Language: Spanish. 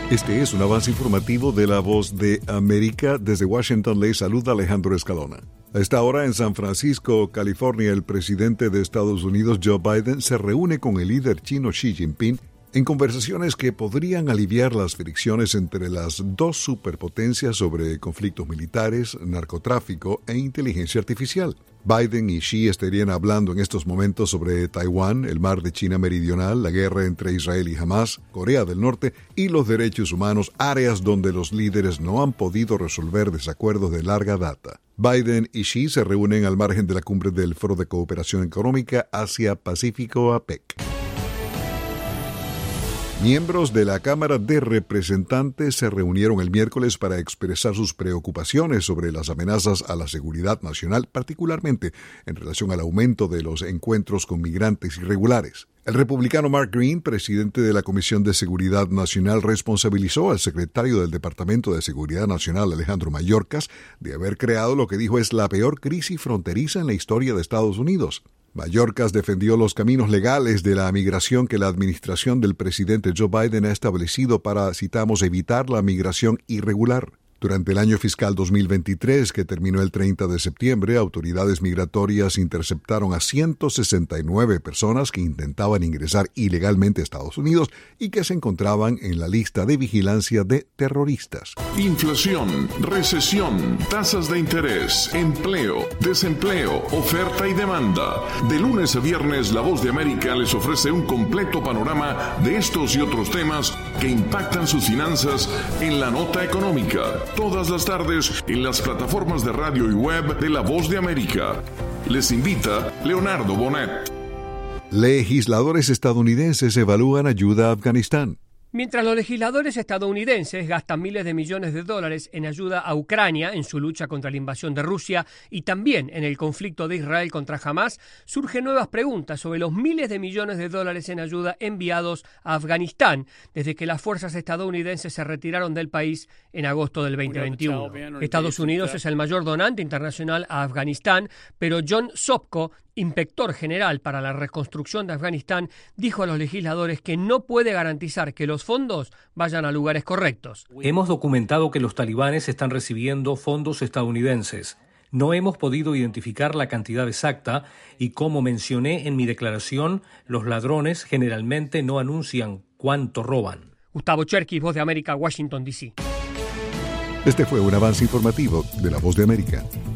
Este es un avance informativo de La Voz de América. Desde Washington les saluda Alejandro Escalona. A esta hora en San Francisco, California, el presidente de Estados Unidos, Joe Biden, se reúne con el líder chino Xi Jinping en conversaciones que podrían aliviar las fricciones entre las dos superpotencias sobre conflictos militares, narcotráfico e inteligencia artificial. Biden y Xi estarían hablando en estos momentos sobre Taiwán, el mar de China Meridional, la guerra entre Israel y Hamás, Corea del Norte y los derechos humanos, áreas donde los líderes no han podido resolver desacuerdos de larga data. Biden y Xi se reúnen al margen de la cumbre del Foro de Cooperación Económica Asia-Pacífico APEC. Miembros de la Cámara de Representantes se reunieron el miércoles para expresar sus preocupaciones sobre las amenazas a la seguridad nacional, particularmente en relación al aumento de los encuentros con migrantes irregulares. El republicano Mark Green, presidente de la Comisión de Seguridad Nacional, responsabilizó al secretario del Departamento de Seguridad Nacional, Alejandro Mayorkas, de haber creado lo que dijo es la peor crisis fronteriza en la historia de Estados Unidos. Mayorkas defendió los caminos legales de la migración que la administración del presidente Joe Biden ha establecido para, citamos, evitar la migración irregular. Durante el año fiscal 2023, que terminó el 30 de septiembre, autoridades migratorias interceptaron a 169 personas que intentaban ingresar ilegalmente a Estados Unidos y que se encontraban en la lista de vigilancia de terroristas. Inflación, recesión, tasas de interés, empleo, desempleo, oferta y demanda. De lunes a viernes, La Voz de América les ofrece un completo panorama de estos y otros temas que impactan sus finanzas en la nota económica. Todas las tardes en las plataformas de radio y web de La Voz de América. Les invita Leonardo Bonet. Legisladores estadounidenses evalúan ayuda a Afganistán. Mientras los legisladores estadounidenses gastan miles de millones de dólares en ayuda a Ucrania en su lucha contra la invasión de Rusia y también en el conflicto de Israel contra Hamás, surgen nuevas preguntas sobre los miles de millones de dólares en ayuda enviados a Afganistán desde que las fuerzas estadounidenses se retiraron del país en agosto del 2021. Estados Unidos es el mayor donante internacional a Afganistán, pero John Sopko, inspector general para la reconstrucción de Afganistán, dijo a los legisladores que no puede garantizar que los fondos vayan a lugares correctos. Hemos documentado que los talibanes están recibiendo fondos estadounidenses. No hemos podido identificar la cantidad exacta y, como mencioné en mi declaración, los ladrones generalmente no anuncian cuánto roban. Gustavo Cherkis, Voz de América, Washington, D.C. Este fue un avance informativo de La Voz de América.